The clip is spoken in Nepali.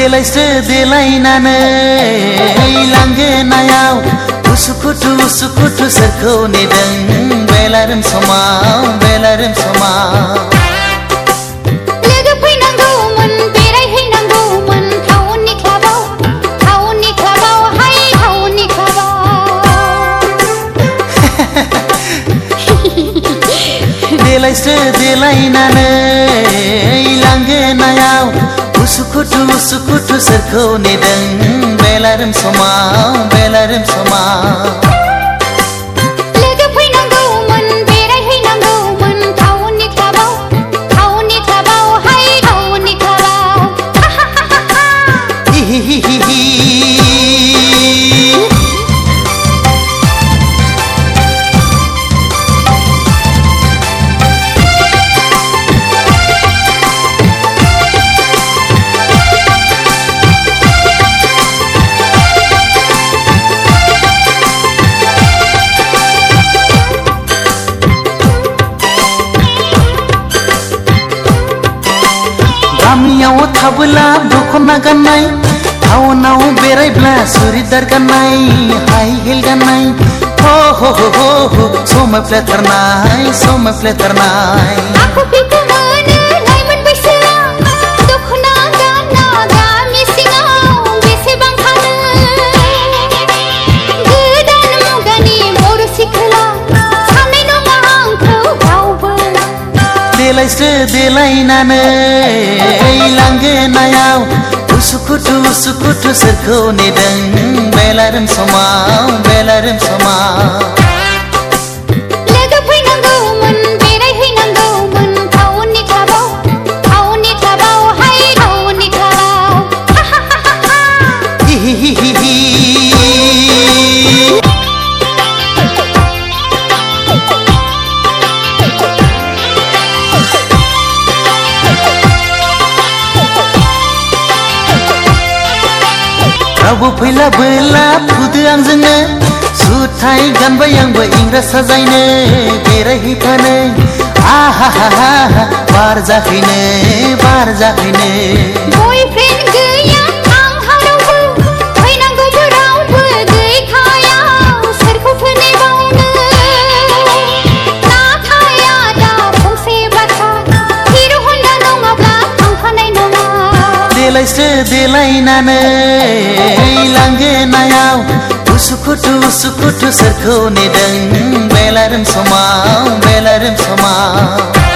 देलायसो देलायनानै लांगोनायाव उसुखुथु सोरखौ नेदों बेलारोम समाव लोगो फैनांगौमोन बेरायहैनांगौमोन टाउननि क्लाबाव हाय टाउननि क्लाबाव देलायसो देलायनानै लांगोनायाव उसुखुथु सोरखौ नेदों बेलारोम समाव लोगो फैनांगौमोन बेरायहैनांगौमोन टाउननि क्लाबाव हाय टाउननि क्लाबाव गामियाव थाबोला दखना गाननाय टाउनाव बेरायब्ला सुरिदार गाननाय हाइ हिल गाननाय हो समायफ्लेथारनाय आखु फिखु मोनो लाइमोन बैसोआ दखना गानना गामि सिङाव बेसेबां थानो गोदान मुगानि बर' सिख्ला साननाय नङा आंखौ रावबो देलायसो देलायनानै लांगोनायाव उसुखुथु सोरखौ नेदों बेलारोम समाव लोगो फैनांगौमोन बेरायहैनांगौमोन टाउननि क्लाबाव हाय टाउननि क्लाबाव रावबो फैलाबोला फुदो आंजोंनो जुथाय गानबाय आंबो इंराज साजायनो बेरायहैफानो बार जाफैनो बयफ्रेन्ड गैया आंहा रावबो फैनांगौबो रावबो गैखाया सोरखौथो नेबावनो नाथाय आदा फंसे बाथ्रा हिर' हन्डा नङाब्ला थांफानाय नङा देलायसो देलायनानै लांगोनायाव उसुखुथु सोरखौ नेदों बेलारोम समाव